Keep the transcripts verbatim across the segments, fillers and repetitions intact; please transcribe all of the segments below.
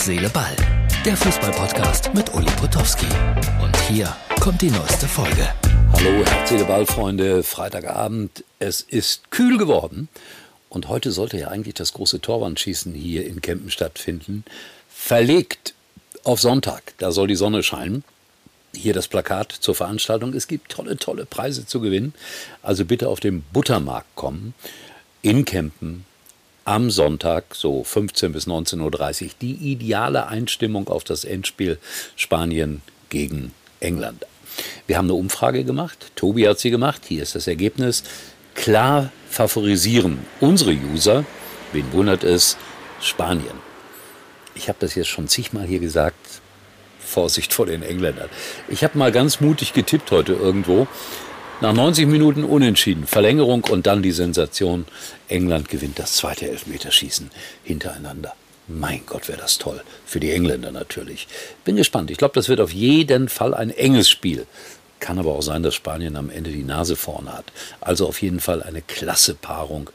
Herz, Seele, Ball. Der Fußball-Podcast mit Uli Potowski. Und hier kommt die neueste Folge. Hallo Herz, Seele, Ball, Freunde. Freitagabend. Es ist kühl geworden. Und heute sollte ja eigentlich das große Torwandschießen hier in Kempen stattfinden. Verlegt auf Sonntag. Da soll die Sonne scheinen. Hier das Plakat zur Veranstaltung. Es gibt tolle, tolle Preise zu gewinnen. Also bitte auf den Buttermarkt kommen. In Kempen. Am Sonntag, so fünfzehn bis neunzehn Uhr dreißig, die ideale Einstimmung auf das Endspiel Spanien gegen England. Wir haben eine Umfrage gemacht, Tobi hat sie gemacht, hier ist das Ergebnis. Klar favorisieren unsere User, wen wundert es, Spanien. Ich habe das jetzt schon zigmal hier gesagt, Vorsicht vor den Engländern. Ich habe mal ganz mutig getippt heute irgendwo. Nach neunzig Minuten unentschieden, Verlängerung und dann die Sensation. England gewinnt das zweite Elfmeterschießen hintereinander. Mein Gott, wäre das toll. Für die Engländer natürlich. Bin gespannt. Ich glaube, das wird auf jeden Fall ein enges Spiel. Kann aber auch sein, dass Spanien am Ende die Nase vorne hat. Also auf jeden Fall eine klasse Paarung.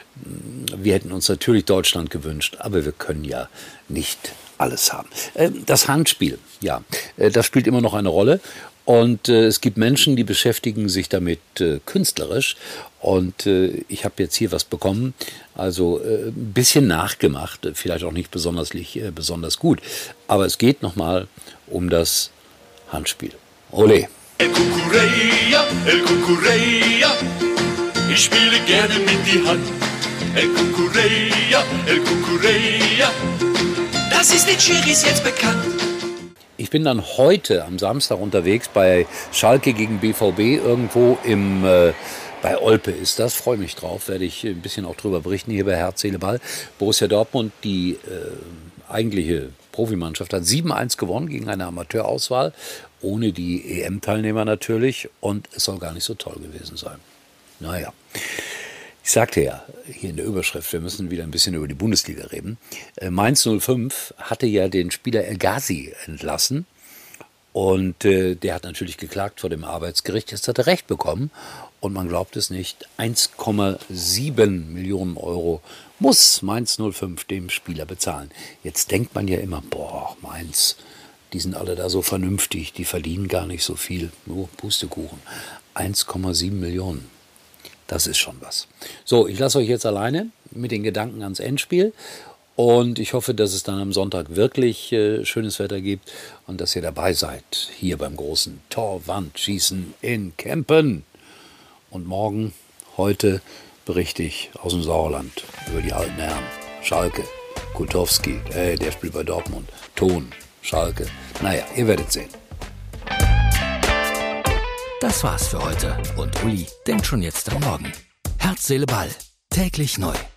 Wir hätten uns natürlich Deutschland gewünscht, aber wir können ja nicht alles haben. Das Handspiel, ja, das spielt immer noch eine Rolle. Und äh, es gibt Menschen, die beschäftigen sich damit äh, künstlerisch. Und äh, ich habe jetzt hier was bekommen, also äh, ein bisschen nachgemacht, vielleicht auch nicht besonders, äh, besonders gut. Aber es geht nochmal um das Handspiel. Ole! El Cucurella, el Cucurella, ich spiele gerne mit die Hand. El Cucurella, el Cucurella, das ist den Schiris jetzt bekannt. Ich bin dann heute am Samstag unterwegs bei Schalke gegen B V B irgendwo im, äh, bei Olpe ist das. Freue mich drauf, werde ich ein bisschen auch drüber berichten hier bei Herz, Seele, Ball. Borussia Dortmund, die äh, eigentliche Profimannschaft, hat sieben eins gewonnen gegen eine Amateurauswahl, ohne die E M-Teilnehmer natürlich, und es soll gar nicht so toll gewesen sein. Naja. Ich sagte ja hier in der Überschrift, wir müssen wieder ein bisschen über die Bundesliga reden. Mainz null fünf hatte ja den Spieler El Ghazi entlassen und äh, der hat natürlich geklagt vor dem Arbeitsgericht. Jetzt hat er Recht bekommen und man glaubt es nicht, eins Komma sieben Millionen Euro muss Mainz null fünf dem Spieler bezahlen. Jetzt denkt man ja immer, boah, Mainz, die sind alle da so vernünftig, die verdienen gar nicht so viel, nur Pustekuchen. eins Komma sieben Millionen. Das ist schon was. So, ich lasse euch jetzt alleine mit den Gedanken ans Endspiel und ich hoffe, dass es dann am Sonntag wirklich äh, schönes Wetter gibt und dass ihr dabei seid, hier beim großen Torwandschießen in Kempen. Und morgen, heute, berichte ich aus dem Sauerland über die alten Herren. Schalke, Kultowski, äh, der spielt bei Dortmund, Ton, Schalke. Naja, ihr werdet sehen. Das war's für heute und Uli denkt schon jetzt am Morgen. Herz, Seele, Ball. Täglich neu.